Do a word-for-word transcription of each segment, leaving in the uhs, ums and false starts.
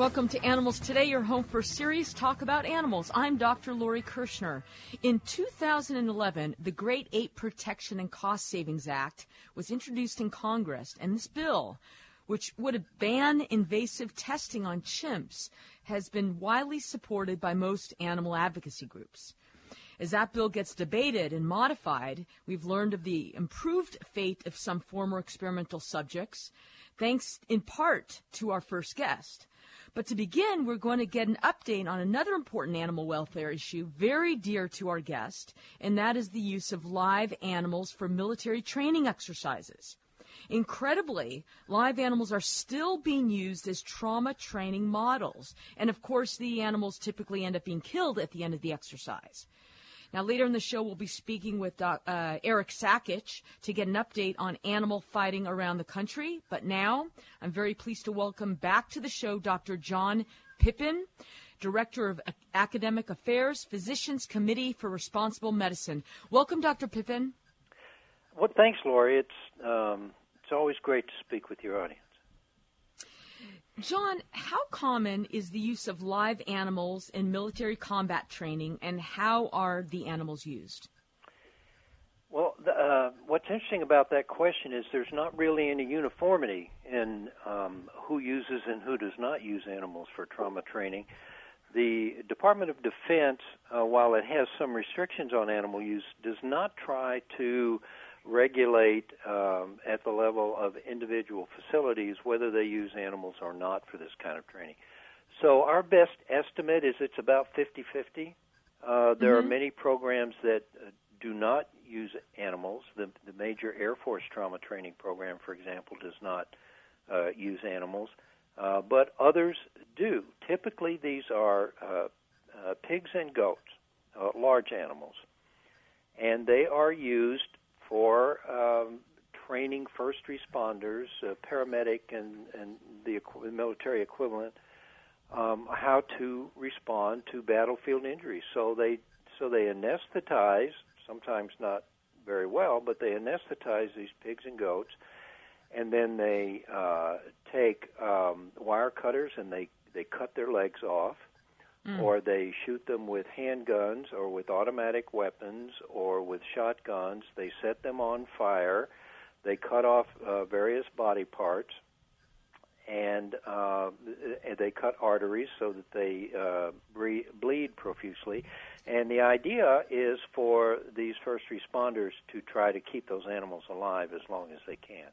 Welcome to Animals Today, your home for serious talk about animals. I'm Doctor Lori Kirshner. In two thousand eleven, the Great Ape Protection and Cost Savings Act was introduced in Congress, and this bill, which would ban invasive testing on chimps, has been widely supported by most animal advocacy groups. As that bill gets debated and modified, we've learned of the improved fate of some former experimental subjects, thanks in part to our first guest. But to begin, we're going to get an update on another important animal welfare issue very dear to our guest, and that is the use of live animals for military training exercises. Incredibly, live animals are still being used as trauma training models, and of course the animals typically end up being killed at the end of the exercise. Now, later in the show, we'll be speaking with uh, uh, Eric Sakich to get an update on animal fighting around the country. But now, I'm very pleased to welcome back to the show Doctor John Pippin, Director of A- Academic Affairs, Physicians Committee for Responsible Medicine. Welcome, Doctor Pippin. Well, thanks, Lori. It's um, it's always great to speak with your audience. John, how common is the use of live animals in military combat training, and how are the animals used? Well, the, uh, what's interesting about that question is there's not really any uniformity in um, who uses and who does not use animals for trauma training. The Department of Defense, uh, while it has some restrictions on animal use, does not try to regulate um, at the level of individual facilities whether they use animals or not for this kind of training. So our best estimate is it's about fifty-fifty. Uh, there mm-hmm. are many programs that uh, do not use animals. The, the major Air Force trauma training program, for example, does not uh, use animals, uh, but others do. Typically, these are uh, uh, pigs and goats, uh, large animals, and they are used for um, training first responders, uh, paramedic, and, and the equ- military equivalent, um, how to respond to battlefield injuries. So they so they anesthetize, sometimes not very well, but they anesthetize these pigs and goats, and then they uh, take um, wire cutters and they, they cut their legs off. Mm. Or they shoot them with handguns or with automatic weapons or with shotguns. They set them on fire. They cut off uh, various body parts, and uh, they cut arteries so that they uh, bre- bleed profusely. And the idea is for these first responders to try to keep those animals alive as long as they can.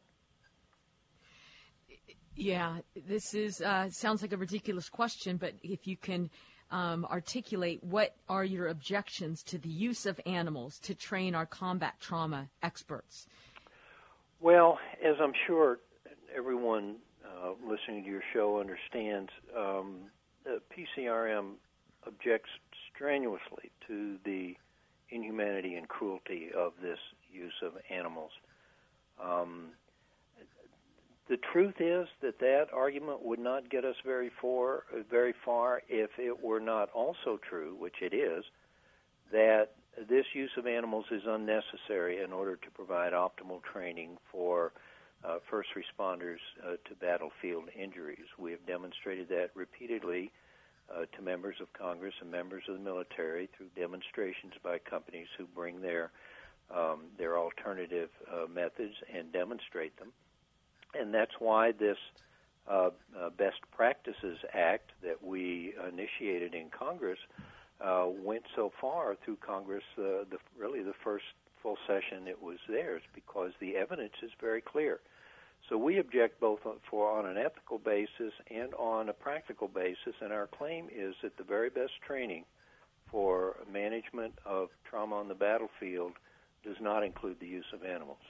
Yeah, this is uh, sounds like a ridiculous question, but if you can Um, articulate what are your objections to the use of animals to train our combat trauma experts? Well, as I'm sure everyone uh, listening to your show understands, um, the P C R M objects strenuously to the inhumanity and cruelty of this use of animals. Um, The truth is that that argument would not get us very far, very far if it were not also true, which it is, that this use of animals is unnecessary in order to provide optimal training for uh, first responders uh, to battlefield injuries. We have demonstrated that repeatedly uh, to members of Congress and members of the military through demonstrations by companies who bring their um, their alternative uh, methods and demonstrate them. And that's why this uh, uh, Best Practices Act that we initiated in Congress uh, went so far through Congress, uh, the, really the first full session it was theirs, because the evidence is very clear. So we object both for on an ethical basis and on a practical basis, and our claim is that the very best training for management of trauma on the battlefield does not include the use of animals.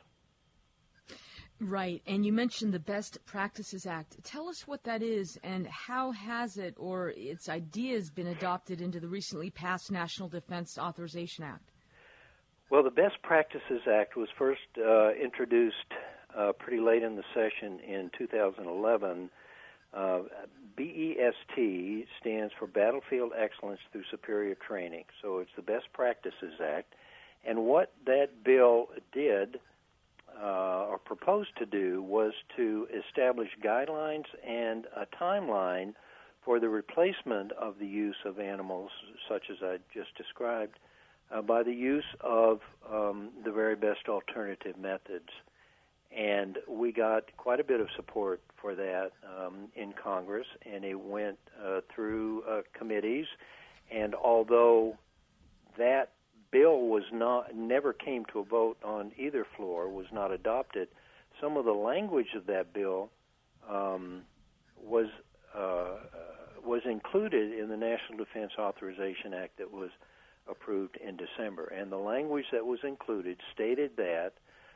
Right, and you mentioned the Best Practices Act. Tell us what that is and how has it or its ideas been adopted into the recently passed National Defense Authorization Act? Well, the Best Practices Act was first uh, introduced uh, pretty late in the session in two thousand eleven. Uh, B E S T stands for Battlefield Excellence Through Superior Training, so it's the Best Practices Act. And what that bill did Uh, or proposed to do was to establish guidelines and a timeline for the replacement of the use of animals, such as I just described, uh, by the use of um, the very best alternative methods. And we got quite a bit of support for that um, in Congress, and it went uh, through uh, committees. And although that bill was not never came to a vote on either floor, was not adopted, some of the language of that bill um, was uh, was included in the National Defense Authorization Act that was approved in December. And the language that was included stated that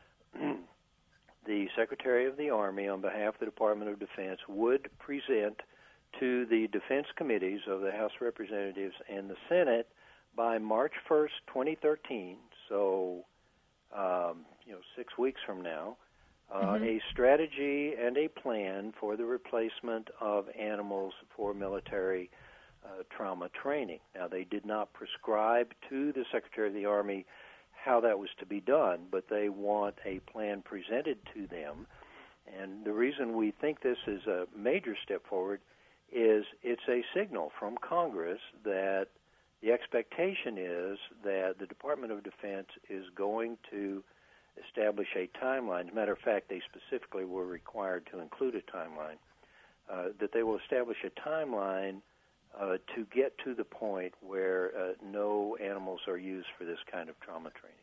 the Secretary of the Army, on behalf of the Department of Defense, would present to the defense committees of the House of Representatives and the Senate by March first, twenty thirteen, so um, you know, six weeks from now, uh, mm-hmm. a strategy and a plan for the replacement of animals for military uh, trauma training. Now, they did not prescribe to the Secretary of the Army how that was to be done, but they want a plan presented to them. And the reason we think this is a major step forward is it's a signal from Congress that the expectation is that the Department of Defense is going to establish a timeline. As a matter of fact, they specifically were required to include a timeline, uh, that they will establish a timeline uh, to get to the point where uh, no animals are used for this kind of trauma training.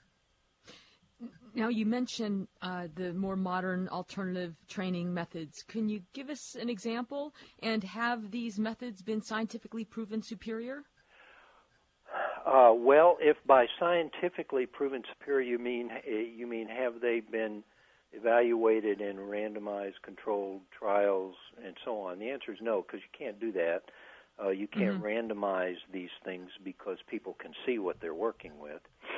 Now, you mentioned uh, the more modern alternative training methods. Can you give us an example? And have these methods been scientifically proven superior? Uh, well, if by scientifically proven superior you mean you mean have they been evaluated in randomized controlled trials and so on? The answer is no, because you can't do that. Uh, you can't mm-hmm. randomize these things because people can see what they're working with.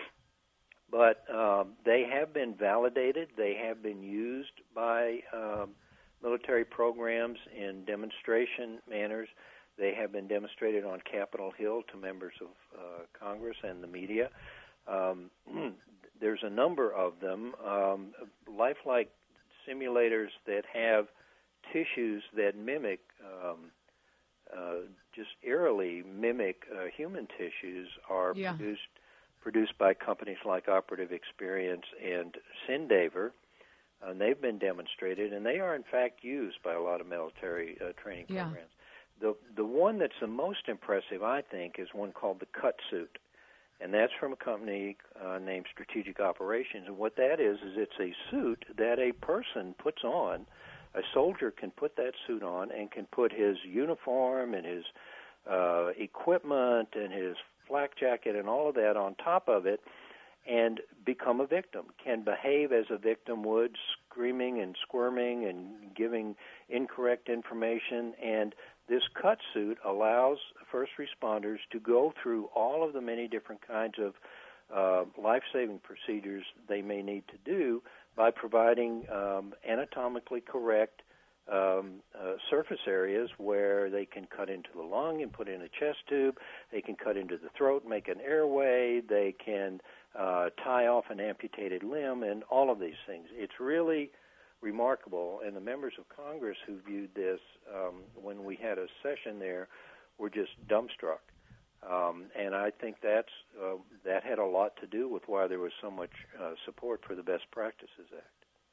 But um, they have been validated. They have been used by um, military programs in demonstration manners. They have been demonstrated on Capitol Hill to members of uh, Congress and the media. Um, there's a number of them. Um, lifelike simulators that have tissues that mimic, um, uh, just eerily mimic uh, human tissues are yeah. produced produced by companies like Operative Experience and Syndaver. Uh, and they've been demonstrated, and they are, in fact, used by a lot of military uh, training yeah. programs. The the one that's the most impressive, I think, is one called the Cut Suit, and that's from a company uh, named Strategic Operations. And what that is is it's a suit that a person puts on. A soldier can put that suit on and can put his uniform and his uh, equipment and his flak jacket and all of that on top of it and become a victim, can behave as a victim would, screaming and squirming and giving incorrect information. And this cut suit allows first responders to go through all of the many different kinds of uh, life-saving procedures they may need to do by providing um, anatomically correct Um, uh, surface areas where they can cut into the lung and put in a chest tube. They can cut into the throat, make an airway. They can uh, tie off an amputated limb, and all of these things. It's really remarkable, and the members of Congress who viewed this um, when we had a session there were just dumbstruck. Um, and I think that's uh, that had a lot to do with why there was so much uh, support for the Best Practices Act.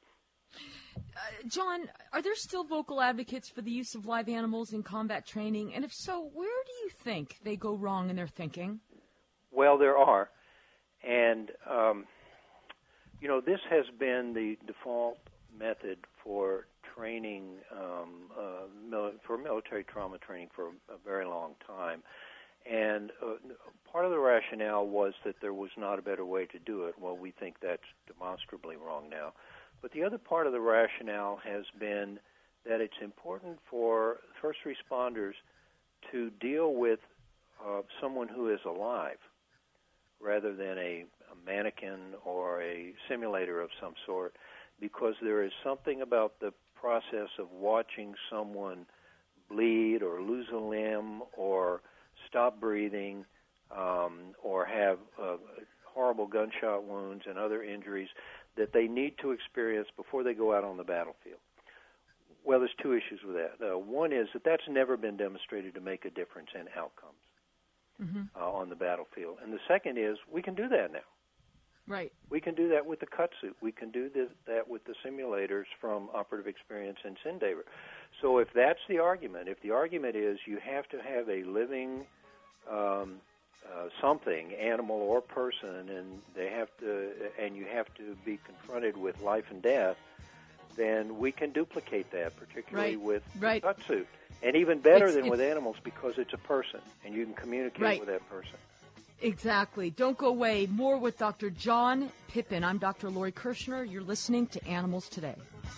Uh, John, are there still vocal advocates for the use of live animals in combat training? And if so, where do you think they go wrong in their thinking? Well, there are. And, um, you know, this has been the default method for training, um, uh, mil- for military trauma training for a very long time. And uh, part of the rationale was that there was not a better way to do it. Well, we think that's demonstrably wrong now. But the other part of the rationale has been that it's important for first responders to deal with uh, someone who is alive rather than a, a mannequin or a simulator of some sort, because there is something about the process of watching someone bleed or lose a limb or stop breathing um, or have uh, horrible gunshot wounds and other injuries that they need to experience before they go out on the battlefield. Well, there's two issues with that. Uh, one is that that's never been demonstrated to make a difference in outcomes mm-hmm. uh, on the battlefield. And the second is we can do that now. Right. We can do that with the cut suit. We can do this, that with the simulators from Operative Experience and Sendaver. So if that's the argument, if the argument is you have to have a living um, uh, something, animal or person, and they have to, and you have to be confronted with life and death, then we can duplicate that, particularly right. with right. the cut suit. And even better it's, than it's, with animals because it's a person, and you can communicate right. with that person. Exactly. Don't go away. More with Doctor John Pippin. I'm Doctor Lori Kirshner. You're listening to Animals Today.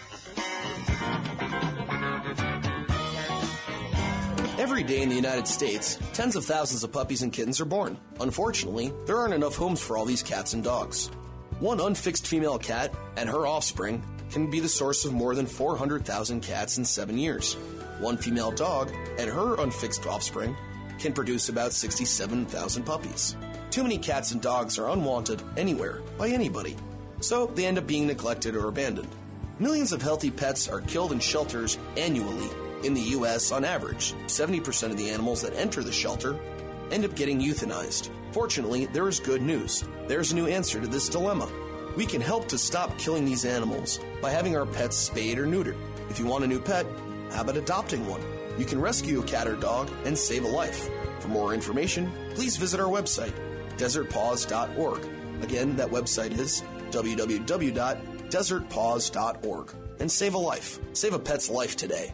Every day in the United States, tens of thousands of puppies and kittens are born. Unfortunately, there aren't enough homes for all these cats and dogs. One unfixed female cat and her offspring can be the source of more than four hundred thousand cats in seven years. One female dog and her unfixed offspring can produce about sixty-seven thousand puppies. Too many cats and dogs are unwanted anywhere by anybody, so they end up being neglected or abandoned. Millions of healthy pets are killed in shelters annually. In the U S, on average, seventy percent of the animals that enter the shelter end up getting euthanized. Fortunately, there is good news. There's a new answer to this dilemma. We can help to stop killing these animals by having our pets spayed or neutered. If you want a new pet, how about adopting one? You can rescue a cat or dog and save a life. For more information, please visit our website, desert paws dot org. Again, that website is w w w dot desert paws dot org. And save a life. Save a pet's life today.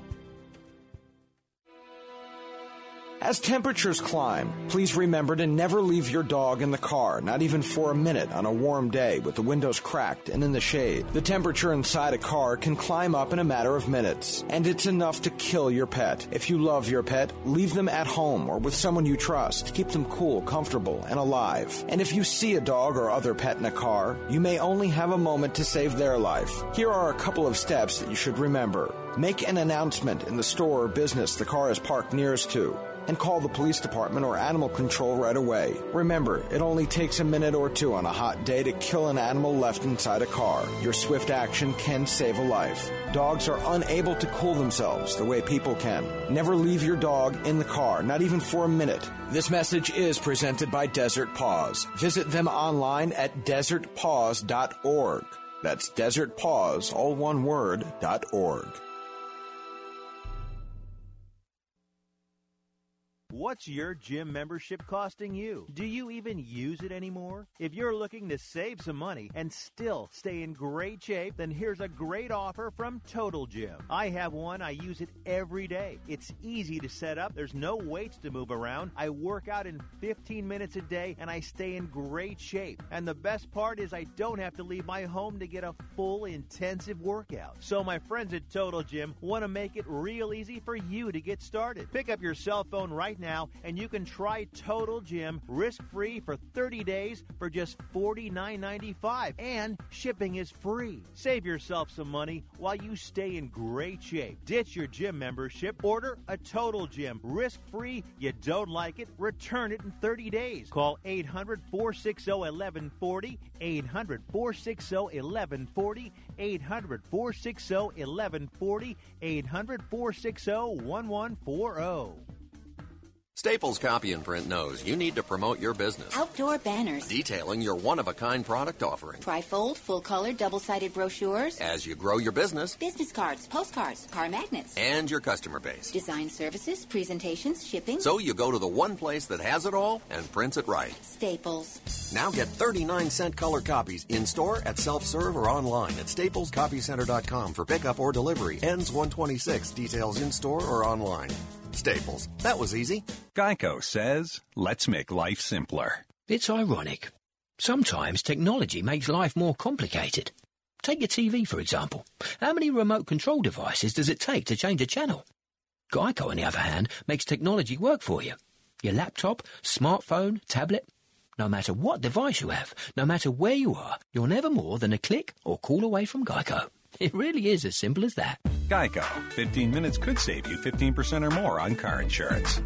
As temperatures climb, please remember to never leave your dog in the car, not even for a minute on a warm day with the windows cracked and in the shade. The temperature inside a car can climb up in a matter of minutes, and it's enough to kill your pet. If you love your pet, leave them at home or with someone you trust. Keep them cool, comfortable, and alive. And if you see a dog or other pet in a car, you may only have a moment to save their life. Here are a couple of steps that you should remember. Make an announcement in the store or business the car is parked nearest to, and call the police department or animal control right away. Remember, it only takes a minute or two on a hot day to kill an animal left inside a car. Your swift action can save a life. Dogs are unable to cool themselves the way people can. Never leave your dog in the car, not even for a minute. This message is presented by Desert Paws. Visit them online at desert paws dot org. That's Desert Paws, all one word, dot org. What's your gym membership costing you? Do you even use it anymore? If you're looking to save some money and still stay in great shape, then here's a great offer from Total Gym. I have one. I use it every day. It's easy to set up. There's no weights to move around. I work out in fifteen minutes a day, and I stay in great shape. And the best part is I don't have to leave my home to get a full intensive workout. So my friends at Total Gym want to make it real easy for you to get started. Pick up your cell phone right now now, and you can try Total Gym risk-free for thirty days for just forty-nine ninety-five, and shipping is free. Save yourself some money while you stay in great shape. Ditch your gym membership. Order a Total Gym risk-free. You don't like it? Return it in thirty days. Call eight hundred, four six zero, one one four zero, eight hundred, four six zero, one one four zero, eight hundred, four six zero, one one four zero, eight hundred, four six zero, one one four zero. Staples Copy and Print knows you need to promote your business. Outdoor banners. Detailing your one-of-a-kind product offering. Trifold, full-color, double-sided brochures. As you grow your business. Business cards, postcards, car magnets. And your customer base. Design services, presentations, shipping. So you go to the one place that has it all and prints it right. Staples. Now get thirty-nine cent color copies in-store, at self-serve, or online at staples copy center dot com for pickup or delivery. Ends one twenty-six. Details in-store or online. Staples. That was easy. Geico says, let's make life simpler. It's ironic. Sometimes technology makes life more complicated. Take your T V, for example. How many remote control devices does it take to change a channel? Geico, on the other hand, makes technology work for you. Your laptop, smartphone, tablet. No matter what device you have, no matter where you are, you're never more than a click or call away from Geico. It really is as simple as that. Geico. fifteen minutes could save you fifteen percent or more on car insurance.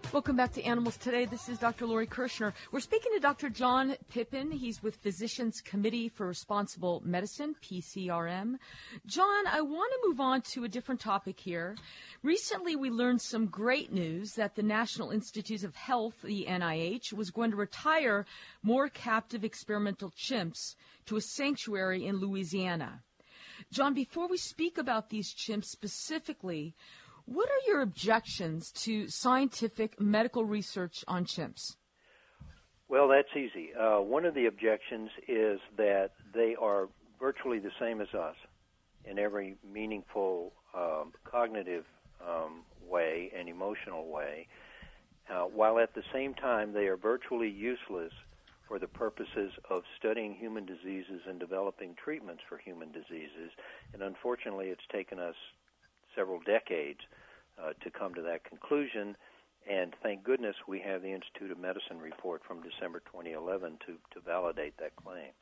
Welcome back to Animals Today. This is Doctor Lori Kirshner. We're speaking to Doctor John Pippin. He's with Physicians Committee for Responsible Medicine, P C R M. John, I want to move on to a different topic here. Recently, we learned some great news that the National Institutes of Health, the N I H, was going to retire more captive experimental chimps to a sanctuary in Louisiana. John, before we speak about these chimps specifically, what are your objections to scientific medical research on chimps? Well, that's easy. Uh, one of the objections is that they are virtually the same as us in every meaningful um, cognitive um, way and emotional way, uh, while at the same time they are virtually useless for the purposes of studying human diseases and developing treatments for human diseases. And unfortunately, it's taken us several decades uh, to come to that conclusion, and thank goodness we have the Institute of Medicine report from December twenty eleven to, to validate that claim.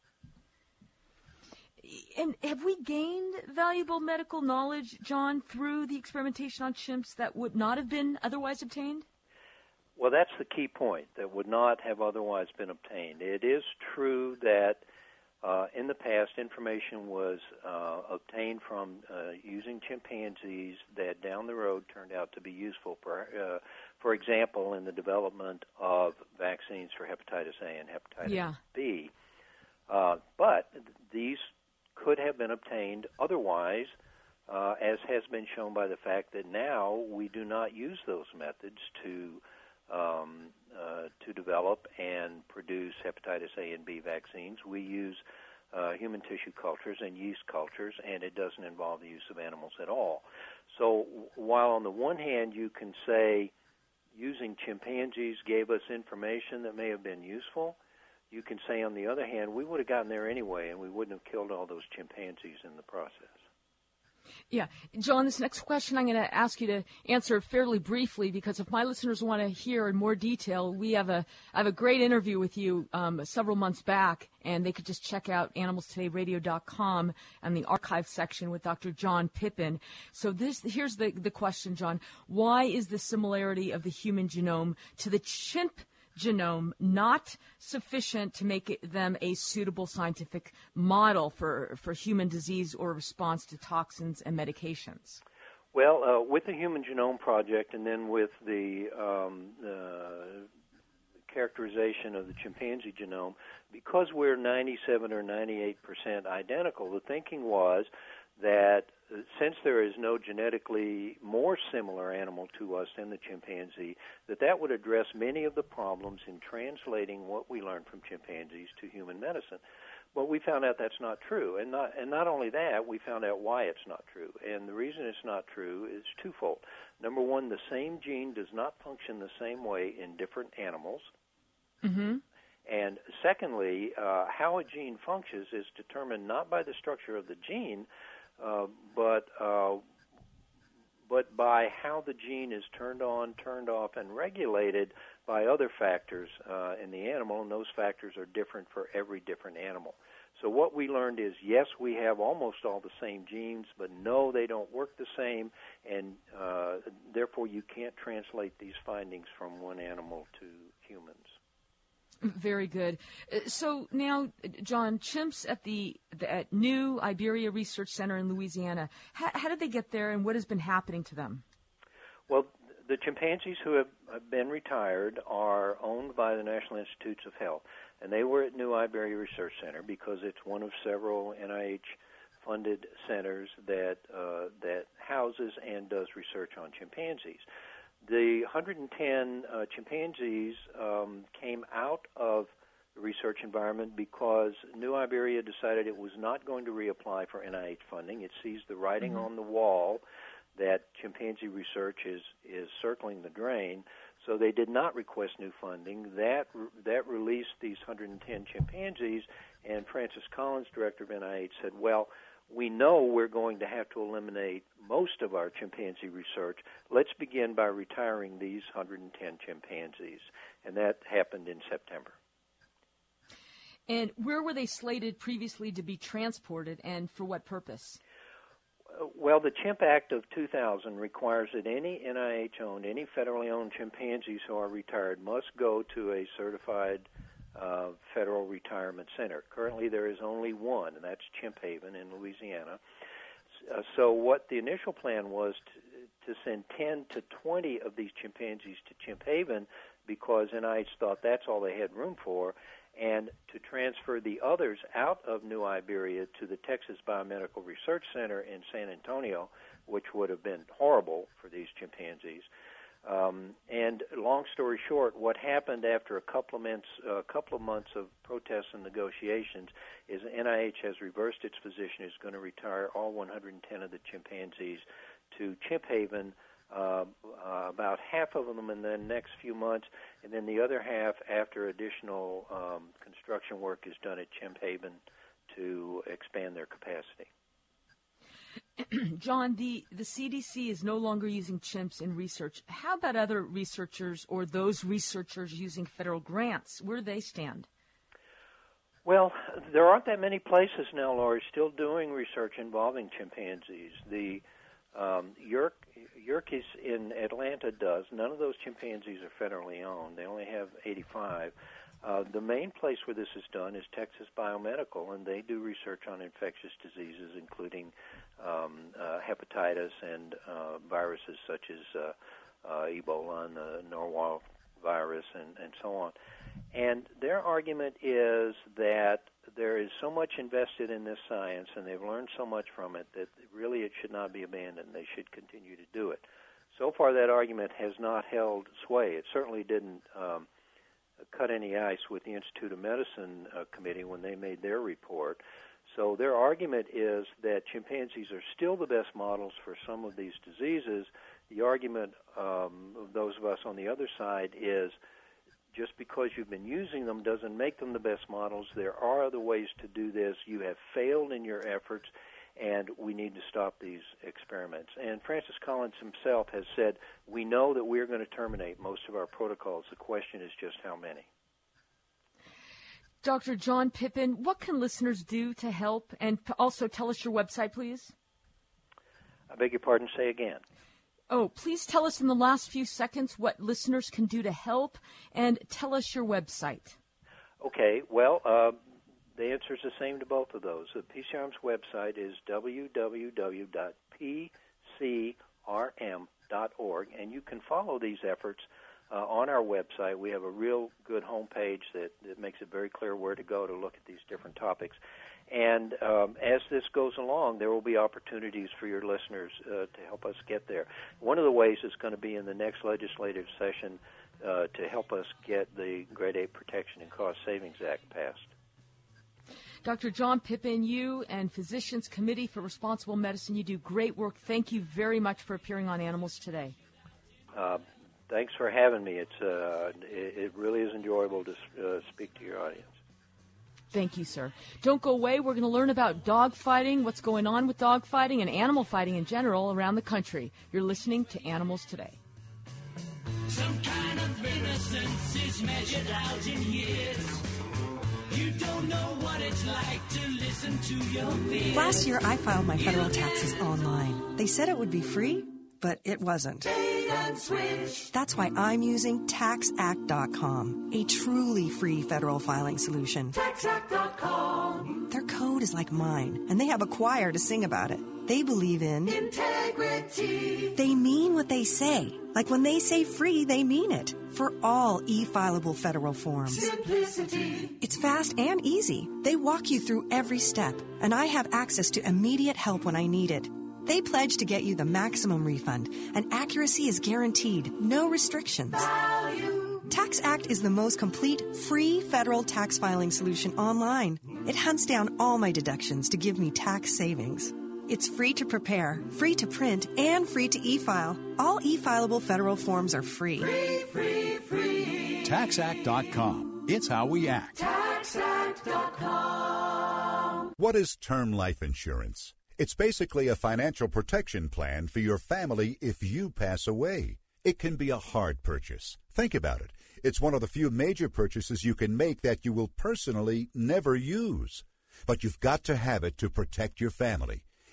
And have we gained valuable medical knowledge, John, through the experimentation on chimps that would not have been otherwise obtained? Well, that's the key point, that would not have otherwise been obtained. It is true that Uh, in the past, information was uh, obtained from uh, using chimpanzees that down the road turned out to be useful, for, uh, for example, in the development of vaccines for hepatitis A and hepatitis yeah. B. Uh, but these could have been obtained otherwise, uh, as has been shown by the fact that now we do not use those methods to Um, uh, to develop and produce hepatitis A and B vaccines. We use uh, human tissue cultures and yeast cultures, and it doesn't involve the use of animals at all. So while on the one hand you can say using chimpanzees gave us information that may have been useful, you can say on the other hand we would have gotten there anyway and we wouldn't have killed all those chimpanzees in the process. Yeah. John, this next question I'm going to ask you to answer fairly briefly, because if my listeners want to hear in more detail, we have a I have a great interview with you um, several months back, and they could just check out animals today radio dot com and the archive section with Doctor John Pippin. So this here's the, the question, John. Why is the similarity of the human genome to the chimp genome not sufficient to make it, them a suitable scientific model for, for human disease or response to toxins and medications? Well, uh, with the Human Genome Project and then with the um, uh, characterization of the chimpanzee genome, because we're ninety-seven or ninety-eight percent identical, the thinking was that since there is no genetically more similar animal to us than the chimpanzee, that that would address many of the problems in translating what we learned from chimpanzees to human medicine. But we found out that's not true. And not, and not only that, we found out why it's not true. And the reason it's not true is twofold. Number one, the same gene does not function the same way in different animals. Mm-hmm. And secondly, uh, how a gene functions is determined not by the structure of the gene, Uh, but uh, but by how the gene is turned on, turned off, and regulated by other factors uh, in the animal, and those factors are different for every different animal. So what we learned is, yes, we have almost all the same genes, but no, they don't work the same, and uh, therefore you can't translate these findings from one animal to humans. Very good. So now, John, chimps at the, the at New Iberia Research Center in Louisiana, how, how did they get there, and what has been happening to them? Well, the chimpanzees who have been retired are owned by the National Institutes of Health, and they were at New Iberia Research Center because it's one of several N I H-funded centers that uh, that houses and does research on chimpanzees. The one hundred ten uh, chimpanzees um, came out of the research environment because New Iberia decided it was not going to reapply for N I H funding. It sees the writing mm-hmm. on the wall that chimpanzee research is, is circling the drain, so they did not request new funding. That that released these one hundred ten chimpanzees, and Francis Collins, director of N I H, said, well, we know we're going to have to eliminate most of our chimpanzee research. Let's begin by retiring these one hundred ten chimpanzees. And that happened in September. And where were they slated previously to be transported, and for what purpose? well, the Chimp Act of two thousand requires that any N I H-owned, any federally owned chimpanzees who are retired must go to a certified uh, federal retirement center. Currently, there is only one, and that's Chimp Haven in Louisiana. Uh, so what the initial plan was to, to send ten to twenty of these chimpanzees to Chimp Haven because N I H thought that's all they had room for, and to transfer the others out of New Iberia to the Texas Biomedical Research Center in San Antonio, which would have been horrible for these chimpanzees. Um, and long story short, what happened after a couple of months, a couple of months of protests and negotiations is N I H has reversed its position. It's going to retire all one hundred ten of the chimpanzees to Chimp Haven, uh, uh, about half of them in the next few months, and then the other half after additional um, construction work is done at Chimp Haven to expand their capacity. John, the, the C D C is no longer using chimps in research. How about other researchers or those researchers using federal grants? Where do they stand? Well, there aren't that many places now, Laurie, still doing research involving chimpanzees. The um, Yerk, Yerkes in Atlanta does. None of those chimpanzees are federally owned. They only have eighty-five. Uh, the main place where this is done is Texas Biomedical, and they do research on infectious diseases, including um, uh, hepatitis and uh, viruses such as uh, uh, Ebola and the Norwalk virus and, and so on. And their argument is that there is so much invested in this science, and they've learned so much from it, that really it should not be abandoned. They should continue to do it. So far, that argument has not held sway. It certainly didn't um, cut any ice with the Institute of Medicine uh, committee when they made their report. So their argument is that chimpanzees are still the best models for some of these diseases. The argument um, of those of us on the other side is just because you've been using them doesn't make them the best models. There are other ways to do this. You have failed in your efforts, and we need to stop these experiments. And Francis Collins himself has said, we know that we're going to terminate most of our protocols. The question is just how many. Doctor John Pippin, what can listeners do to help? And also tell us your website, please. I beg your pardon, say again. Oh, please tell us in the last few seconds what listeners can do to help, and tell us your website. Okay, well, uh, the answer is the same to both of those. The P C R M's website is w w w dot p c r m dot org, and you can follow these efforts uh, on our website. We have a real good homepage that, that makes it very clear where to go to look at these different topics. And um, as this goes along, there will be opportunities for your listeners uh, to help us get there. One of the ways is going to be in the next legislative session uh, to help us get the Grade eight Protection and Cost Savings Act passed. Doctor John Pippin, you and Physicians Committee for Responsible Medicine, you do great work. Thank you very much for appearing on Animals Today. Uh, thanks for having me. It's uh, it, it really is enjoyable to uh, speak to your audience. Thank you, sir. Don't go away. We're going to learn about dog fighting, what's going on with dog fighting, and animal fighting in general around the country. You're listening to Animals Today. Some kind of innocence is measured out in years. You don't know what it's like to listen to your fears. Last year, I filed my federal taxes online. They said it would be free, but it wasn't. That's why I'm using tax act dot com, a truly free federal filing solution. tax act dot com. Their code is like mine, and they have a choir to sing about it. They believe in integrity. They mean what they say. Like when they say free, they mean it. For all e-filable federal forms. Simplicity. It's fast and easy. They walk you through every step, and I have access to immediate help when I need it. They pledge to get you the maximum refund, and accuracy is guaranteed. No restrictions. Value. TaxAct is the most complete, free federal tax filing solution online. It hunts down all my deductions to give me tax savings. It's free to prepare, free to print, and free to e-file. All e-filable federal forms are free. Free, free, free. tax act dot com. It's how we act. tax act dot com. What is term life insurance? It's basically a financial protection plan for your family if you pass away. It can be a hard purchase. Think about it. It's one of the few major purchases you can make that you will personally never use. But you've got to have it to protect your family.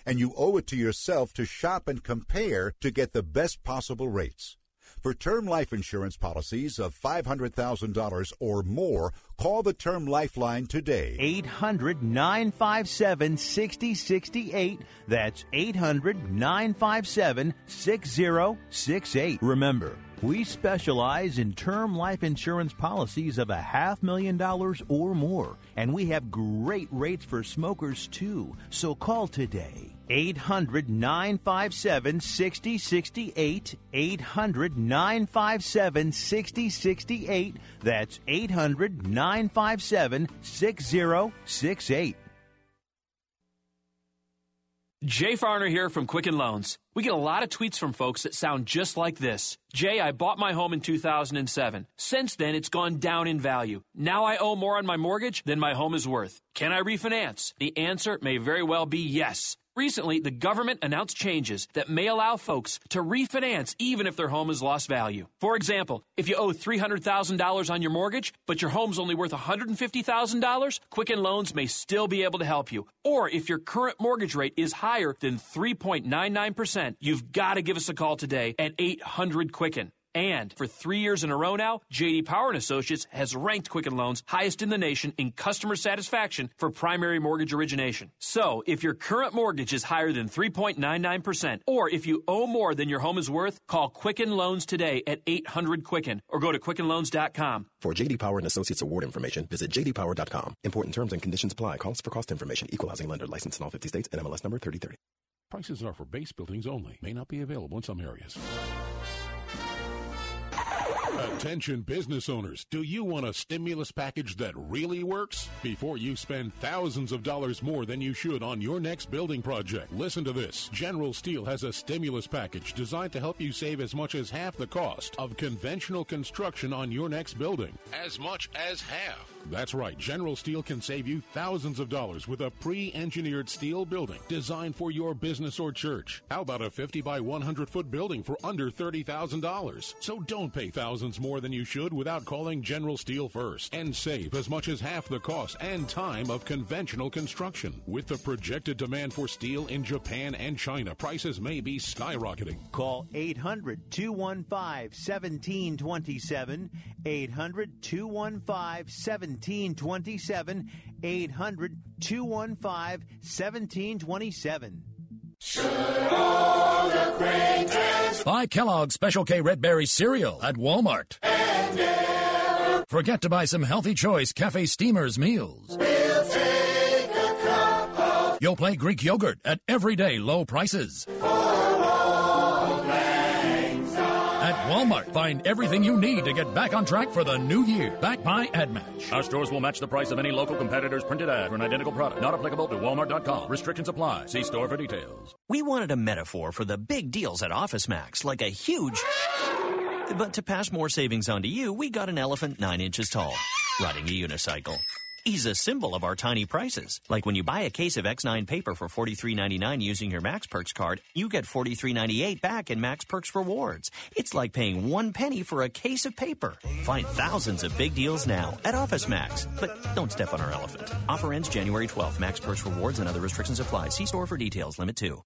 and you owe it to yourself to shop and compare to get the best possible rates. For term life insurance policies of five hundred thousand dollars or more, call the Term Lifeline today. eight hundred, nine five seven, six zero six eight. That's eight hundred, nine five seven, six zero six eight. Remember, we specialize in term life insurance policies of a half million dollars or more, and we have great rates for smokers, too. So call today. eight hundred, nine five seven, six zero six eight. eight hundred, nine five seven, six zero six eight. That's eight hundred, nine five seven, six zero six eight. Jay Farner here from Quicken Loans. We get a lot of tweets from folks that sound just like this. Jay, I bought my home in two thousand seven. Since then, it's gone down in value. Now I owe more on my mortgage than my home is worth. Can I refinance? The answer may very well be yes. Recently, the government announced changes that may allow folks to refinance even if their home has lost value. For example, if you owe three hundred thousand dollars on your mortgage, but your home's only worth one hundred fifty thousand dollars, Quicken Loans may still be able to help you. Or if your current mortgage rate is higher than three point nine nine percent, you've got to give us a call today at eight hundred Quicken. And for three years in a row now, J D Power and Associates has ranked Quicken Loans highest in the nation in customer satisfaction for primary mortgage origination. So, if your current mortgage is higher than three point nine nine percent, or if you owe more than your home is worth, call Quicken Loans today at eight hundred Quicken or go to quicken loans dot com. For J D Power and Associates award information, visit j d power dot com. Important terms and conditions apply. Calls for cost information. Equal housing lender. Licensed in all fifty states and M L S number thirty thirty. Prices are for base buildings only. May not be available in some areas. Attention business owners, do you want a stimulus package that really works? Before you spend thousands of dollars more than you should on your next building project, listen to this. General Steel has a stimulus package designed to help you save as much as half the cost of conventional construction on your next building. As much as half. That's right, General Steel can save you thousands of dollars with a pre-engineered steel building designed for your business or church. How about a fifty by one hundred foot building for under thirty thousand dollars? So don't pay thousands more than you should without calling General Steel first and save as much as half the cost and time of conventional construction. With the projected demand for steel in Japan and China, prices may be skyrocketing. Call eight hundred, two one five, one seven two seven, eight hundred, two one five, one seven two seven, eight hundred, two one five, one seven two seven. Buy Kellogg's Special K Red Berry cereal at Walmart. And never forget to buy some Healthy Choice Cafe Steamers meals. We'll take a cup of You'll play Greek yogurt at everyday low prices. For old lang syne. At Walmart, find everything you need to get back on track for the new year. Backed by AdMatch. Our stores will match the price of any local competitor's printed ad for an identical product. Not applicable to Walmart dot com. Restrictions apply. See store for details. We wanted a metaphor for the big deals at OfficeMax, like a huge... But to pass more savings on to you, we got an elephant nine inches tall, riding a unicycle. He's a symbol of our tiny prices. Like when you buy a case of X nine paper for forty-three ninety-nine using your Max Perks card, you get forty-three ninety-eight back in Max Perks rewards. It's like paying one penny for a case of paper. Find thousands of big deals now at OfficeMax. But don't step on our elephant. Offer ends January twelfth. Max Perks rewards and other restrictions apply. See store for details. Limit two.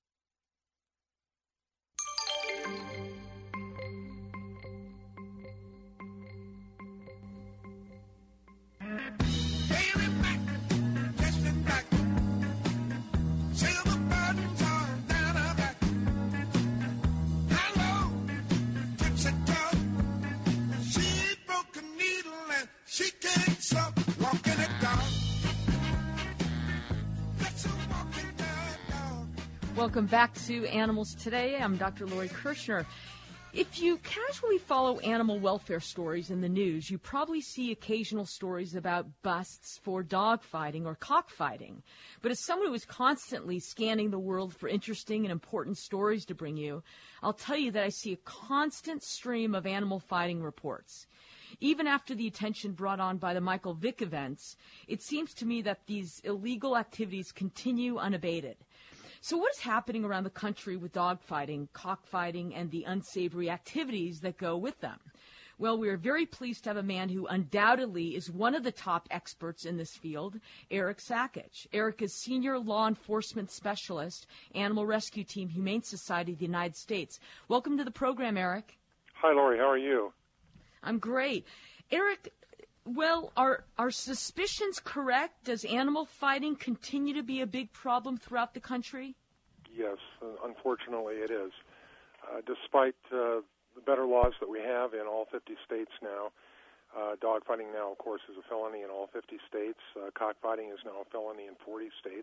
Welcome back to Animals Today. I'm Doctor Lori Kirshner. If you casually follow animal welfare stories in the news, you probably see occasional stories about busts for dog fighting or cockfighting. But as someone who is constantly scanning the world for interesting and important stories to bring you, I'll tell you that I see a constant stream of animal fighting reports. Even after the attention brought on by the Michael Vick events, it seems to me that these illegal activities continue unabated. So what is happening around the country with dogfighting, cockfighting, and the unsavory activities that go with them? Well, we are very pleased to have a man who undoubtedly is one of the top experts in this field, Eric Sakich. Eric is Senior Law Enforcement Specialist, Animal Rescue Team, Humane Society of the United States. Welcome to the program, Eric. Hi, Lori. How are you? I'm great. Eric, well, are, are suspicions correct? Does animal fighting continue to be a big problem throughout the country? Yes, uh, unfortunately it is. Uh, despite uh, the better laws that we have in all fifty states now, uh, dogfighting now, of course, is a felony in all fifty states. Uh, cockfighting is now a felony in forty states,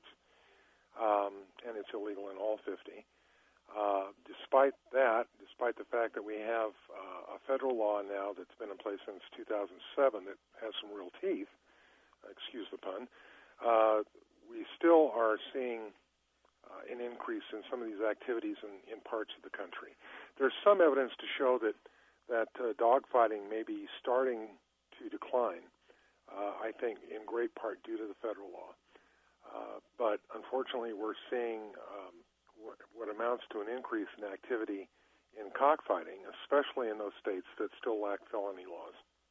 um, and it's illegal in all fifty. Uh, despite that, despite the fact that we have uh, a federal law now that's been in place since two thousand seven that has some real teeth, excuse the pun, uh, we still are seeing uh, an increase in some of these activities in, in parts of the country. There's some evidence to show that that uh, dogfighting may be starting to decline, uh, I think in great part due to the federal law. Uh, but unfortunately, we're seeing um, what, what amounts to an increase in activity in cockfighting, especially in those states that still lack felony laws.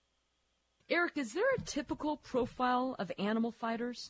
Eric, is there a typical profile of animal fighters?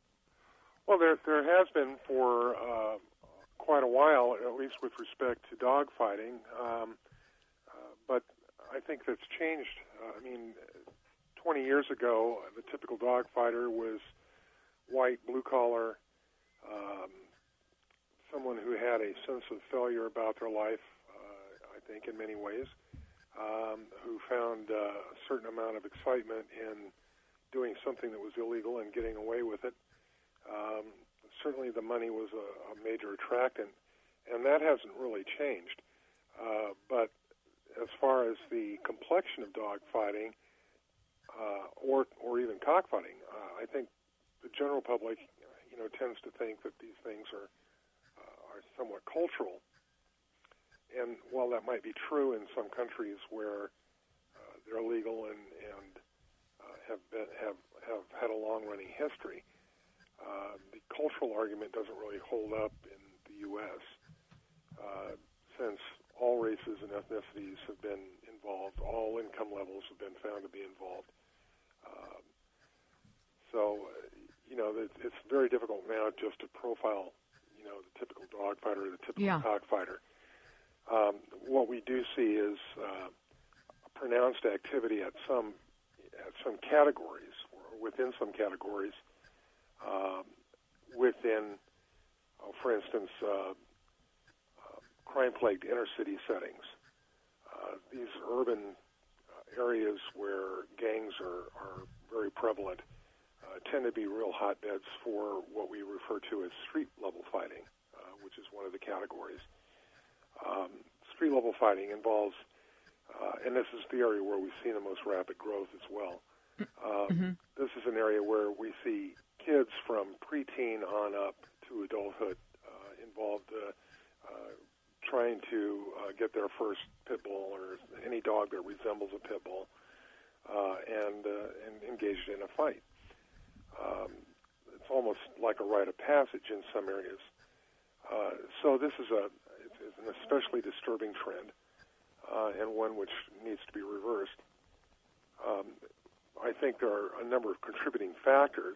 Well, there there has been for uh, quite a while, at least with respect to dogfighting. Um, uh, but I think that's changed. Uh, I mean, twenty years ago, the typical dogfighter was white, blue-collar, um, someone who had a sense of failure about their life, uh, I think, in many ways, um, who found uh, a certain amount of excitement in doing something that was illegal and getting away with it. Um, certainly the money was a, a major attractant, and that hasn't really changed. Uh, but as far as the complexion of dog fighting, uh, or or even cockfighting, uh, I think the general public, you know, tends to think that these things are uh, are somewhat cultural. And while that might be true in some countries where uh, they're legal and and uh, have been have have had a long-running history, Uh, the cultural argument doesn't really hold up in the U S Uh, since all races and ethnicities have been involved, all income levels have been found to be involved. Uh, so, uh, you know, it, it's very difficult now just to profile, you know, the typical dog fighter or the typical yeah. cockfighter. Um, what we do see is uh, a pronounced activity at some at some categories, or within some categories. Um, within, uh, for instance, uh, uh, crime-plagued inner-city settings. Uh, these urban uh, areas where gangs are, are very prevalent uh, tend to be real hotbeds for what we refer to as street-level fighting, uh, which is one of the categories. Um, street-level fighting involves, uh, and this is the area where we've seen the most rapid growth as well. Uh, mm-hmm. This is an area where we see kids from preteen on up to adulthood uh, involved uh, uh, trying to uh, get their first pit bull or any dog that resembles a pit bull uh, and, uh, and engaged in a fight. Um, it's almost like a rite of passage in some areas. Uh, so this is a it's an especially disturbing trend uh, and one which needs to be reversed. Um, I think there are a number of contributing factors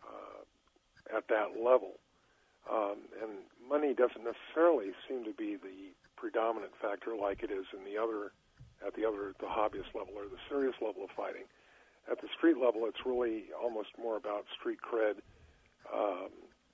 at that level. Um, and money doesn't necessarily seem to be the predominant factor like it is in the other, at the other, the hobbyist level or the serious level of fighting. At the street level, it's really almost more about street cred, um,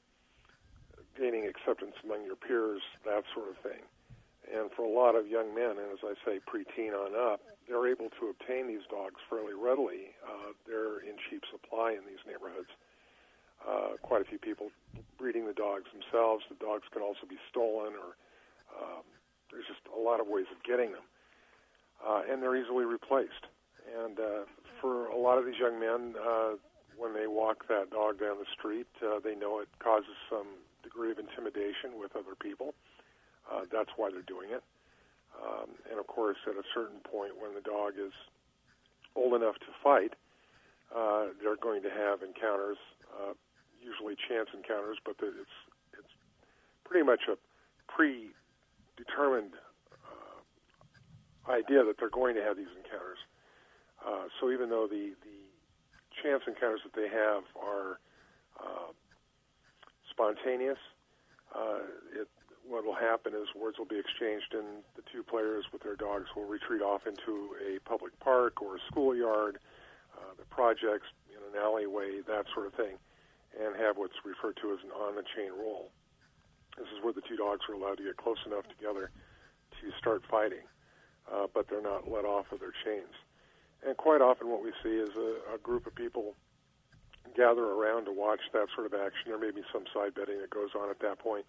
gaining acceptance among your peers, that sort of thing. And for a lot of young men, and as I say, preteen on up, they're able to obtain these dogs fairly readily. Uh, they're in cheap supply in these neighborhoods. Uh, quite a few people breeding the dogs themselves. The dogs can also be stolen, or um, there's just a lot of ways of getting them. Uh, and they're easily replaced. And uh, for a lot of these young men, uh, when they walk that dog down the street, uh, they know it causes some degree of intimidation with other people. Uh, that's why they're doing it. Um, and, of course, at a certain point when the dog is old enough to fight, uh, they're going to have encounters, uh, usually chance encounters, but it's it's pretty much a predetermined uh, idea that they're going to have these encounters. Uh, so even though the, the chance encounters that they have are uh, spontaneous, uh, it, what will happen is words will be exchanged, and the two players with their dogs will retreat off into a public park or a schoolyard, uh, the projects in an alleyway, that sort of thing, and have what's referred to as an on-the-chain roll. This is where the two dogs are allowed to get close enough together to start fighting, uh, but they're not let off of their chains. And quite often what we see is a, a group of people gather around to watch that sort of action. There may be some side betting that goes on at that point.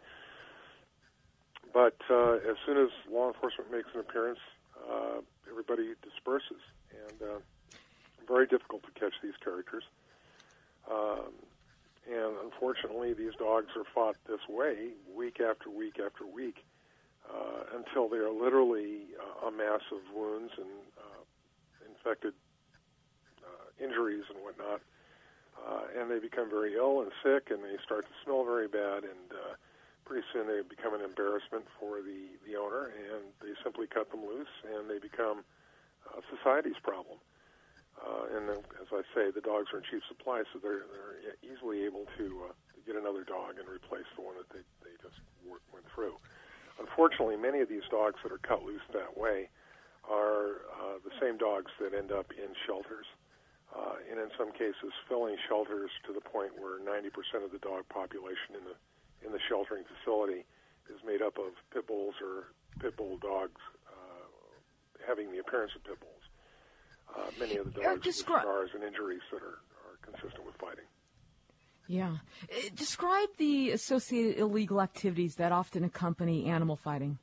But uh, as soon as law enforcement makes an appearance, uh, everybody disperses. And uh, very difficult to catch these characters. Um, and unfortunately, these dogs are fought this way week after week after week uh, until they are literally uh, a mass of wounds and uh, infected uh, injuries and whatnot. Uh, and they become very ill and sick, and they start to smell very bad, and uh, pretty soon they become an embarrassment for the, the owner, and they simply cut them loose, and they become uh, society's problem. Uh, and then, as I say, the dogs are in cheap supply, so they're, they're easily able to, uh, to get another dog and replace the one that they, they just work, went through. Unfortunately, many of these dogs that are cut loose that way are uh, the same dogs that end up in shelters. Uh, and in some cases, filling shelters to the point where ninety percent of the dog population in the in the sheltering facility is made up of pit bulls or pit bull dogs uh, having the appearance of pit bulls. Uh, many of the dogs with scars and injuries that are, are consistent with fighting. Yeah. Uh, describe the associated illegal activities that often accompany animal fighting.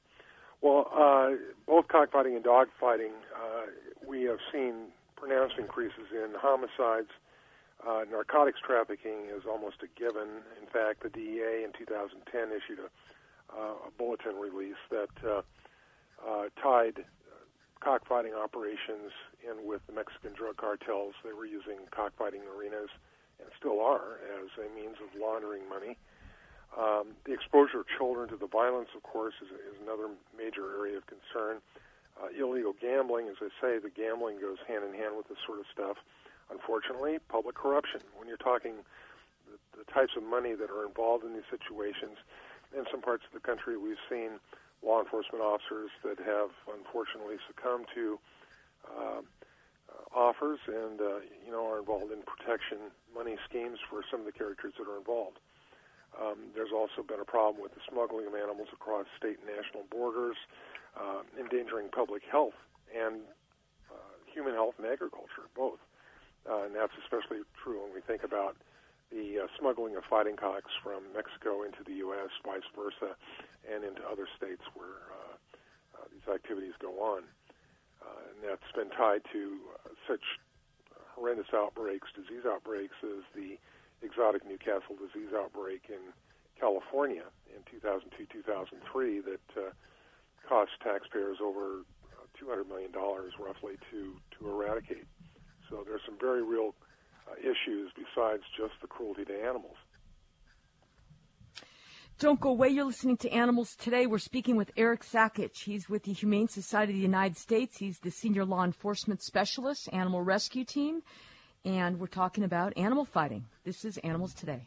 Well, uh, both cockfighting and dog fighting, uh, we have seen pronounced increases in homicides. Uh, narcotics trafficking is almost a given. In fact, the D E A in two thousand ten issued a, uh, a bulletin release that uh, uh, tied cockfighting operations in with the Mexican drug cartels. They were using cockfighting arenas, and still are, as a means of laundering money. Um, the exposure of children to the violence, of course, is, is another major area of concern. Uh, illegal gambling, as I say, the gambling goes hand in hand with this sort of stuff. Unfortunately, public corruption. When you're talking the, the types of money that are involved in these situations, in some parts of the country we've seen law enforcement officers that have unfortunately succumbed to uh, uh, offers and uh, you know are involved in protection money schemes for some of the characters that are involved. Um, there's also been a problem with the smuggling of animals across state and national borders, uh, endangering public health and uh, human health and agriculture, both. Uh, and that's especially true when we think about the uh, smuggling of fighting cocks from Mexico into the U S, vice versa, and into other states where uh, uh, these activities go on. Uh, and that's been tied to uh, such horrendous outbreaks, disease outbreaks, as the exotic Newcastle disease outbreak in California in two thousand two, two thousand three that uh, cost taxpayers over uh, two hundred million dollars roughly to, to eradicate. So there's some very real uh, issues besides just the cruelty to animals. Don't go away. You're listening to Animals Today. We're speaking with Eric Sakich. He's with the Humane Society of the United States. He's the Senior Law Enforcement Specialist, Animal Rescue Team. And we're talking about animal fighting. This is Animals Today.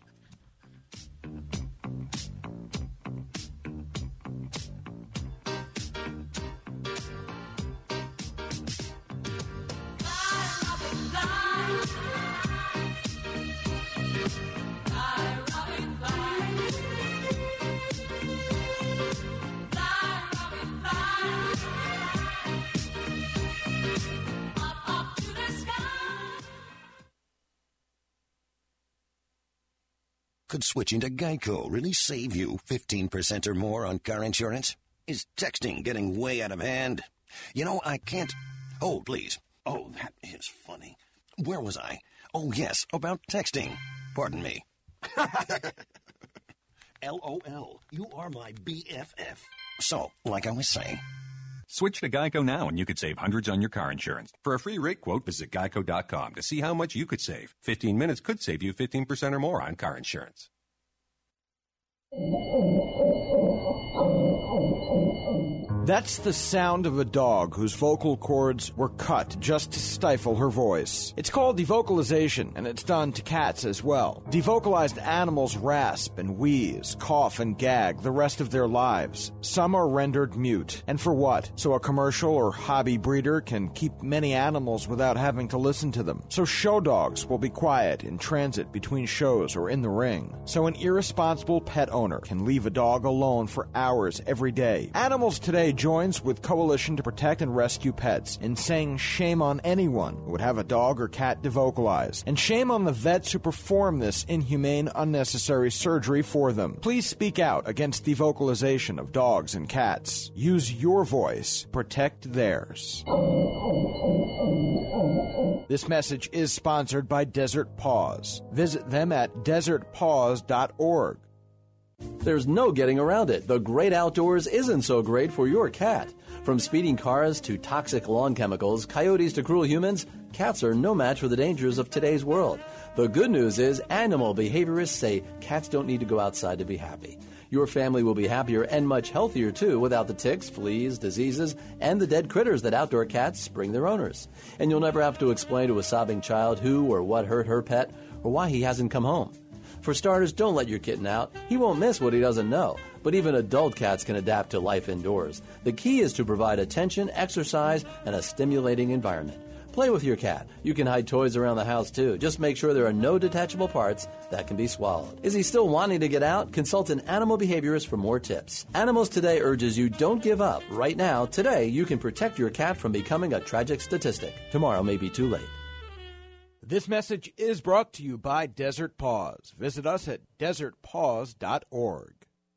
Could switching to Geico really save you fifteen percent or more on car insurance? Is texting getting way out of hand? You know, I can't... Oh, please. Oh, that is funny. Where was I? Oh, yes, about texting. Pardon me. L O L. You are my B F F. So, like I was saying... Switch to Geico now and you could save hundreds on your car insurance. For a free rate quote, visit geico dot com to see how much you could save. fifteen minutes could save you fifteen percent or more on car insurance. That's the sound of a dog whose vocal cords were cut just to stifle her voice. It's called devocalization, and it's done to cats as well. Devocalized animals rasp and wheeze, cough and gag the rest of their lives. Some are rendered mute. And for what? So a commercial or hobby breeder can keep many animals without having to listen to them. So show dogs will be quiet in transit between shows or in the ring. So an irresponsible pet owner can leave a dog alone for hours every day. Animals Today joins with Coalition to Protect and Rescue Pets in saying shame on anyone who would have a dog or cat devocalized, and shame on the vets who perform this inhumane, unnecessary surgery for them. Please speak out against devocalization of dogs and cats. Use your voice. Protect theirs. This message is sponsored by Desert Paws. Visit them at desert paws dot org. There's no getting around it. The great outdoors isn't so great for your cat. From speeding cars to toxic lawn chemicals, coyotes to cruel humans, cats are no match for the dangers of today's world. The good news is animal behaviorists say cats don't need to go outside to be happy. Your family will be happier and much healthier, too, without the ticks, fleas, diseases, and the dead critters that outdoor cats bring their owners. And you'll never have to explain to a sobbing child who or what hurt her pet or why he hasn't come home. For starters, don't let your kitten out. He won't miss what he doesn't know. But even adult cats can adapt to life indoors. The key is to provide attention, exercise, and a stimulating environment. Play with your cat. You can hide toys around the house, too. Just make sure there are no detachable parts that can be swallowed. Is he still wanting to get out? Consult an animal behaviorist for more tips. Animals Today urges you don't give up. Right now, today, you can protect your cat from becoming a tragic statistic. Tomorrow may be too late. This message is brought to you by Desert Paws. Visit us at desert paws dot org.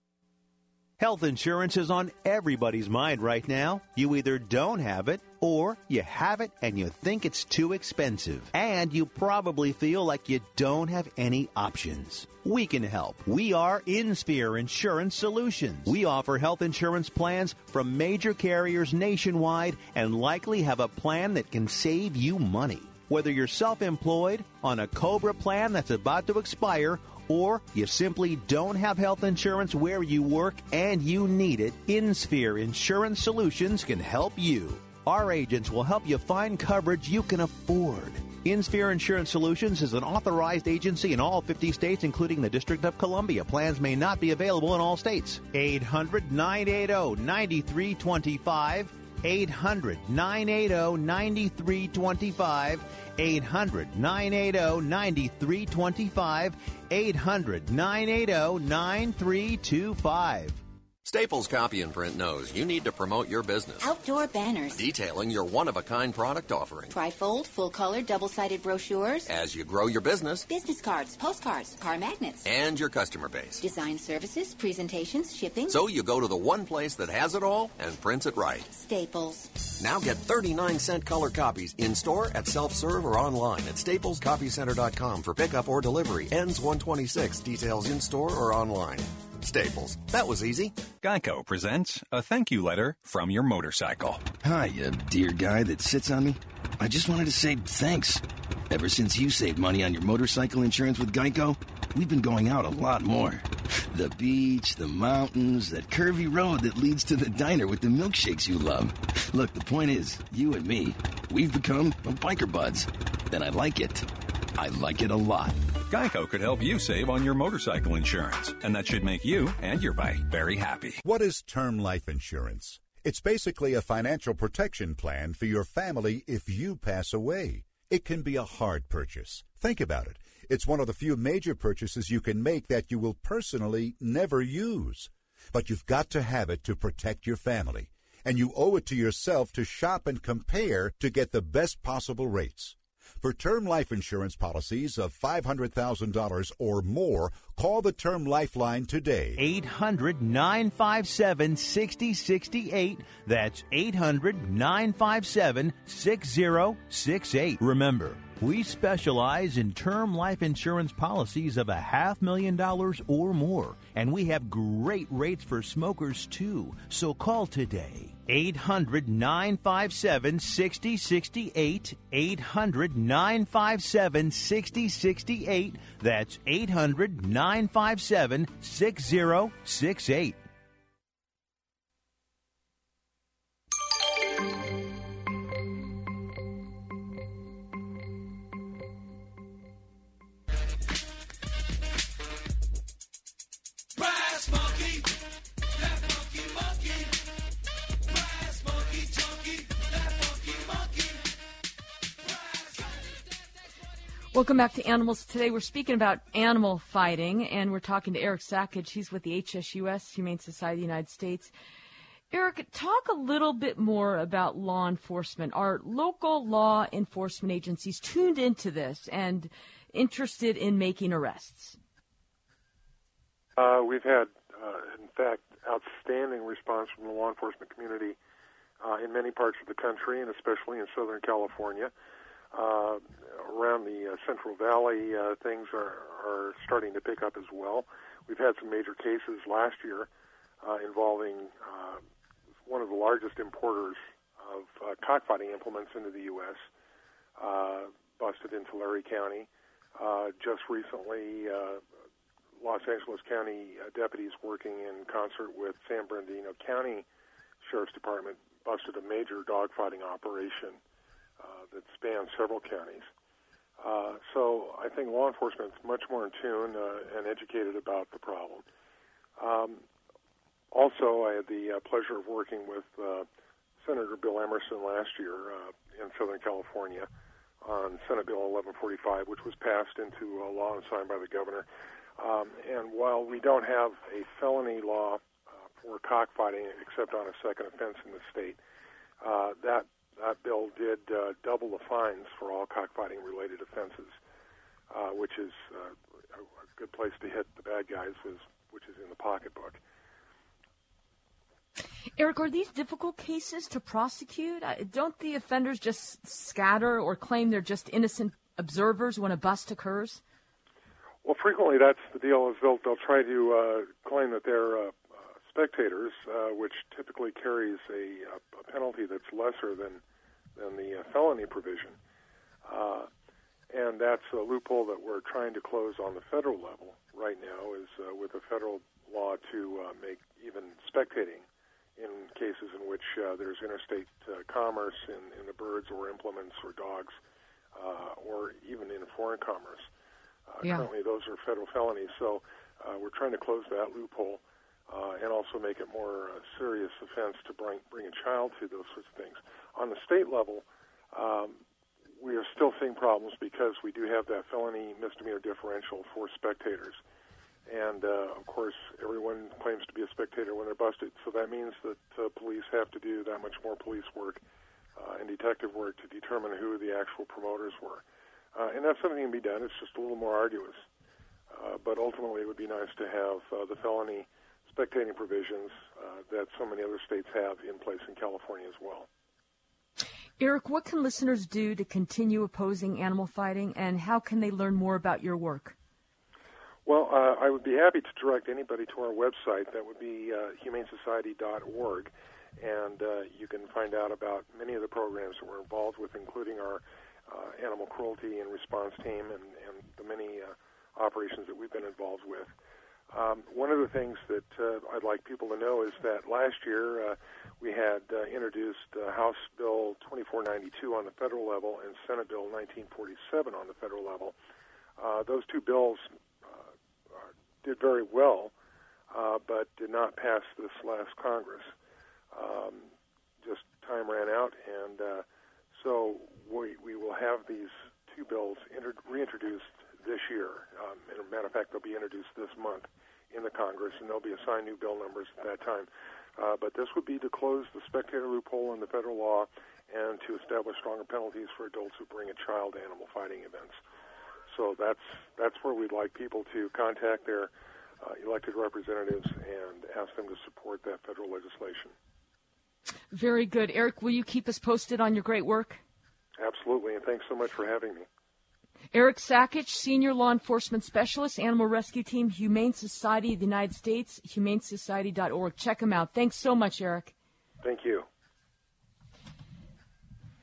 Health insurance is on everybody's mind right now. You either don't have it or you have it and you think it's too expensive. And you probably feel like you don't have any options. We can help. We are InSphere Insurance Solutions. We offer health insurance plans from major carriers nationwide and likely have a plan that can save you money. Whether you're self-employed, on a COBRA plan that's about to expire, or you simply don't have health insurance where you work and you need it, InSphere Insurance Solutions can help you. Our agents will help you find coverage you can afford. InSphere Insurance Solutions is an authorized agency in all fifty states, including the District of Columbia. Plans may not be available in all states. eight hundred, nine eight zero, nine three two five. eight hundred, nine eight zero, nine three two five. eight hundred, nine eight zero, nine three two five. eight hundred, nine eight zero, nine three two five. Staples Copy and Print knows you need to promote your business. Outdoor banners. Detailing your one-of-a-kind product offering. Trifold, full-color, double-sided brochures. As you grow your business. Business cards, postcards, car magnets. And your customer base. Design services, presentations, shipping. So you go to the one place that has it all and prints it right. Staples. Now get thirty-nine cent color copies in-store, at self-serve, or online at staples copy center dot com for pickup or delivery. Ends one twenty-six. Details in-store or online. Staples. That was easy. Geico presents a thank you letter from your motorcycle. Hi, you dear guy that sits on me. I just wanted to say thanks. Ever since you saved money on your motorcycle insurance with Geico, we've been going out a lot more. The beach, the mountains, that curvy road that leads to the diner with the milkshakes you love. Look, the point is, you and me, we've become biker buds. And I like it. I like it a lot. Geico could help you save on your motorcycle insurance, and that should make you and your bike very happy. What is term life insurance? It's basically a financial protection plan for your family if you pass away. It can be a hard purchase. Think about it. It's one of the few major purchases you can make that you will personally never use. But you've got to have it to protect your family, and you owe it to yourself to shop and compare to get the best possible rates. For term life insurance policies of five hundred thousand dollars or more, call the Term Lifeline today. eight hundred, nine five seven, six zero six eight. That's eight hundred, nine five seven, six zero six eight. Remember, we specialize in term life insurance policies of a half million dollars or more, and we have great rates for smokers, too. So call today. eight hundred, nine five seven, six oh six eight. eight hundred, nine five seven, six oh six eight. That's eight hundred, nine five seven, six oh six eight. Brass monkey, that monkey monkey. Brass monkey chunky, that monkey monkey. Welcome back to Animals Today. We're speaking about animal fighting, and we're talking to Eric Sakich. He's with the H S U S, Humane Society of the United States. Eric, talk a little bit more about law enforcement. Are local law enforcement agencies tuned into this and interested in making arrests? Uh, we've had, uh, in fact, outstanding response from the law enforcement community uh, in many parts of the country, and especially in Southern California. Uh, around the uh, Central Valley, uh, things are, are starting to pick up as well. We've had some major cases last year uh, involving uh, one of the largest importers of uh, cockfighting implements into the U S, uh, busted in Tulare County. Uh, just recently, uh, Los Angeles County uh, deputies working in concert with San Bernardino County Sheriff's Department busted a major dogfighting operation uh, that spans several counties. Uh, so I think law enforcement is much more in tune uh, and educated about the problem. Um, also, I had the uh, pleasure of working with uh, Senator Bill Emerson last year uh, in Southern California on Senate Bill eleven forty-five, which was passed into uh, law and signed by the governor. Um, and while we don't have a felony law uh, for cockfighting except on a second offense in the state, uh, that that bill did uh, double the fines for all cockfighting-related offenses, uh, which is uh, a, a good place to hit the bad guys, was, which is in the pocketbook. Eric, are these difficult cases to prosecute? Uh, don't the offenders just scatter or claim they're just innocent observers when a bust occurs? Well, frequently that's the deal. Is they'll they'll try to uh, claim that they're uh, uh, spectators, uh, which typically carries a, a penalty that's lesser than than the uh, felony provision, uh, and that's a loophole that we're trying to close on the federal level right now. Is uh, with a federal law to uh, make even spectating in cases in which uh, there's interstate uh, commerce in, in the birds or implements or dogs, uh, or even in foreign commerce. Uh, yeah. Currently, those are federal felonies, so uh, we're trying to close that loophole uh, and also make it more uh, serious offense to bring bring a child to those sorts of things. On the state level, um, we are still seeing problems because we do have that felony misdemeanor differential for spectators. And, uh, of course, everyone claims to be a spectator when they're busted, so that means that uh, police have to do that much more police work uh, and detective work to determine who the actual promoters were. Uh, and that's something that can be done. It's just a little more arduous. Uh, but ultimately, it would be nice to have uh, the felony spectating provisions uh, that so many other states have in place in California as well. Eric, what can listeners do to continue opposing animal fighting, and how can they learn more about your work? Well, uh, I would be happy to direct anybody to our website. That would be uh, humane society dot org, and uh, you can find out about many of the programs that we're involved with, including our uh, animal cruelty and response team and, and the many uh, operations that we've been involved with. Um, one of the things that uh, I'd like people to know is that last year uh, we had uh, introduced uh, House Bill twenty-four ninety-two on the federal level and Senate Bill nineteen forty-seven on the federal level. Uh, those two bills did very well, uh, but did not pass this last Congress. Um, just time ran out, and uh, so we, we will have these two bills inter- reintroduced this year. Um, as a matter of fact, they'll be introduced this month in the Congress, and they'll be assigned new bill numbers at that time. Uh, but this would be to close the spectator loophole in the federal law and to establish stronger penalties for adults who bring a child to animal fighting events. So that's that's where we'd like people to contact their uh, elected representatives and ask them to support that federal legislation. Very good. Eric, will you keep us posted on your great work? Absolutely, and thanks so much for having me. Eric Sakich, Senior Law Enforcement Specialist, Animal Rescue Team, Humane Society of the United States, humane society dot org. Check him out. Thanks so much, Eric. Thank you.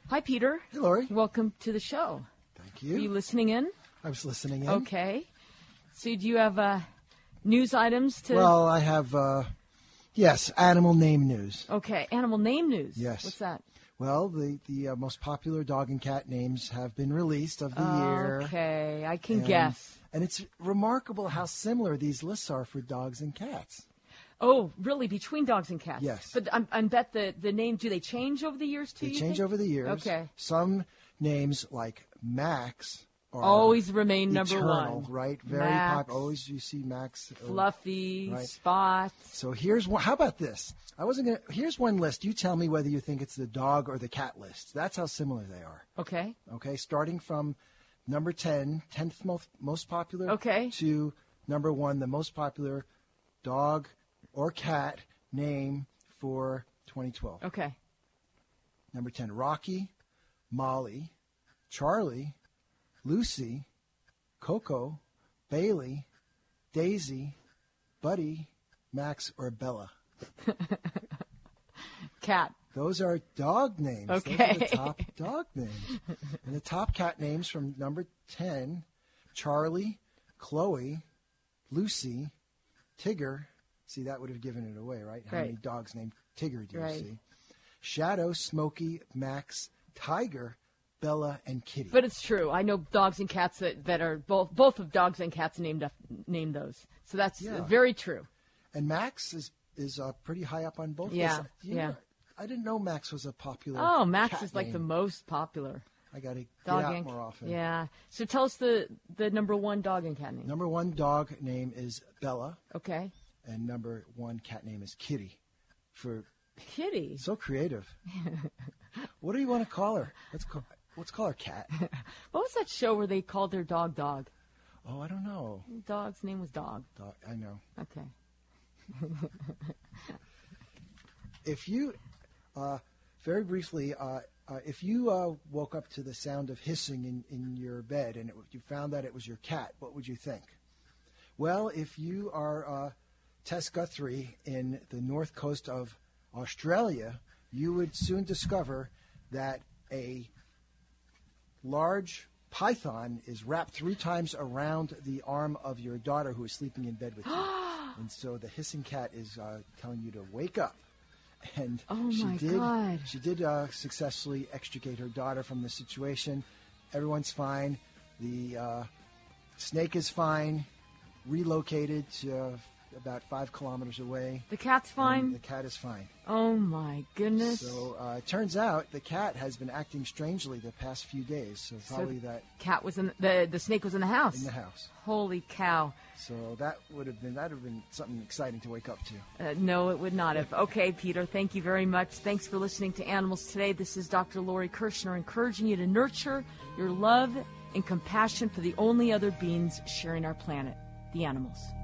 Hi, Peter. Hey, Lori. Welcome to the show. Thank you. Are you listening in? I was listening in. Okay. So do you have uh, news items to... Well, I have, uh, yes, animal name news. Okay, animal name news. Yes. What's that? Well, the, the uh, most popular dog and cat names have been released of the year. Okay, I can and, guess. And it's remarkable how similar these lists are for dogs and cats. Oh, really? Between dogs and cats? Yes. But I, I bet the, the name, do they change over the years too? They you change think? over the years. Okay. Some names like Max are always remain number eternal, one. right? Very Max, popular. Always you see Max. Fluffy, right? Spot. So here's one. How about this? I wasn't gonna. Here's one list. You tell me whether you think it's the dog or the cat list. That's how similar they are. Okay. Okay. Starting from number ten, tenth most most popular. Okay. To number one, the most popular dog or cat name for twenty twelve. Okay. Number ten, Rocky, Molly, Charlie, Lucy, Coco, Bailey, Daisy, Buddy, Max, or Bella. Cat. Those are dog names. Okay. Those are the top dog names. And the top cat names from number ten, Charlie, Chloe, Lucy, Tigger. See, that would have given it away, right? How Right. many dogs named Tigger do you Right. see? Shadow, Smokey, Max, Tiger, Bella, and Kitty. But it's true. I know dogs and cats that, that are both both of dogs and cats named up, named those. So that's Yeah. very true. And Max is is uh, pretty high up on both. Yeah, lists. You yeah. know, I didn't know Max was a popular. Oh, Max cat is like name. the most popular. I got to get Dog out and more often. Yeah. So tell us the, the number one dog and cat name. Number one dog name is Bella. Okay. And number one cat name is Kitty. For Kitty. So creative. What do you want to call her? Let's call let's call her Cat. What was that show where they called their dog Dog? Oh, I don't know. Dog's name was Dog. Dog, I know. Okay. If you, uh, very briefly, uh, uh, if you uh, woke up to the sound of hissing in, in your bed and it, you found that it was your cat, what would you think? Well, if you are uh, Tess Guthrie in the north coast of Australia, you would soon discover that a large python is wrapped three times around the arm of your daughter who is sleeping in bed with you. And so the hissing cat is uh, telling you to wake up. And Oh, she my did, God. She did uh, successfully extricate her daughter from the situation. Everyone's fine. The uh, snake is fine. Relocated to uh, about five kilometers away. The cat's fine? And the cat is fine. Oh, my goodness. So uh, it turns out the cat has been acting strangely the past few days. So So probably that cat was in the the snake was in the house. in the house. Holy cow! So that would have been that would have been something exciting to wake up to. Uh, no, it would not have. Okay, Peter, thank you very much. Thanks for listening to Animals Today. This is Doctor Lori Kirshner encouraging you to nurture your love and compassion for the only other beings sharing our planet, the animals.